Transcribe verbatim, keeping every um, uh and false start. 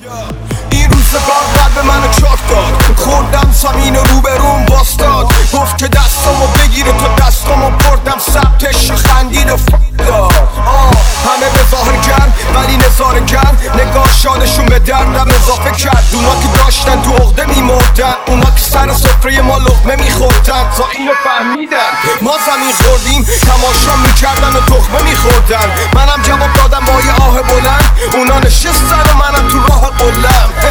این روزگار قلب منو چاک داد، خوردم زمین رو به روم باستاد. گفت که دستامو بگیره تا دستامو بردم سبتش خندید و فک داد. همه به ظاهر کرد ولی نظاره کرد، نگاه شادشون به دردم اضافه کرد. اونا که داشتن تو عقده میمردن، اونا که سر سفره ما لقمه میخوردن. تا اینو فهمیدن ما زمین خوردیم، تماشا میکردن و تخمه میخوردن. منم جواب دادم با یه آه بلند، اونا نشستن و منم تو راه قلم.